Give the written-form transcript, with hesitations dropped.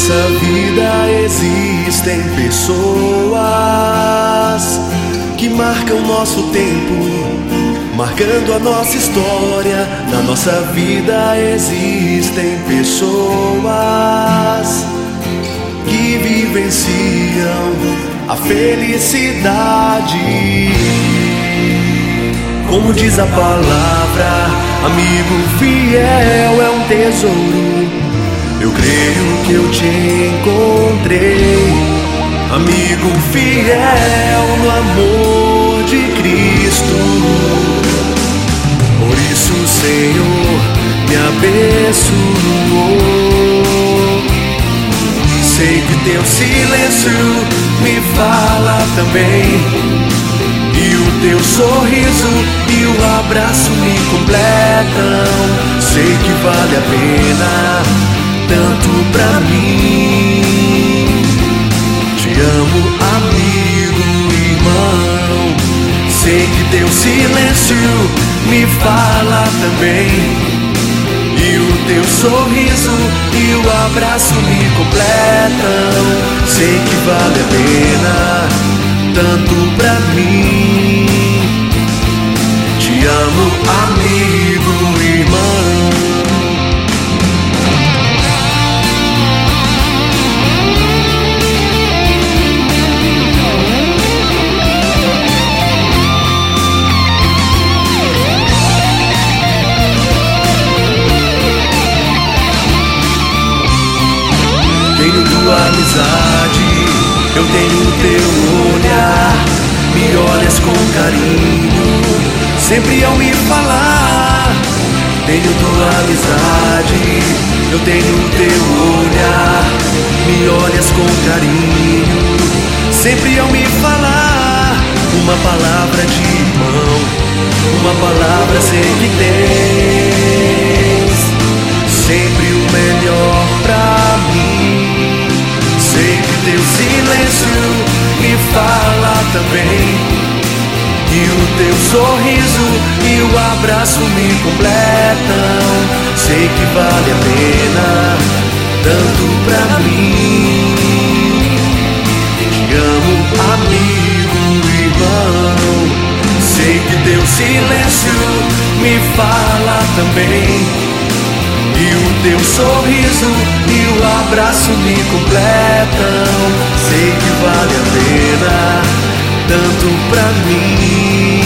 nossa vida existem pessoas que marcam nosso tempo, marcando a nossa história. Na nossa vida existem pessoas que vivenciam a felicidade. Como diz a palavra, amigo fiel é um tesouro. Eu creio que eu te encontrei, amigo fiel no amor de Cristo. Por isso o Senhor me abençoou. Sei que teu silêncio me fala também, e o teu sorriso e o abraço me completam. Sei que vale a pena tanto pra mim. Te amo, amigo, irmão. Sei que teu silêncio me fala também, e o teu sorriso e o abraço me completam. Sei que vale a pena tanto pra mim. Te amo, amigo, irmão. Tenho tua amizade, eu tenho teu olhar. Me olhas com carinho, sempre ao me falar. Tenho tua amizade, eu tenho teu olhar. Me olhas com carinho, sempre ao me falar. Uma palavra de irmão, uma palavra sei que tens sempre o melhor pra mim. Sei que teu silêncio me fala também, e o teu sorriso e o abraço me completam. Sei que vale a pena tanto pra mim. Te amo, amigo, irmão. Sei que teu silêncio me fala também, e o teu sorriso e o abraço me completam. Sei que vale a pena tanto pra mim.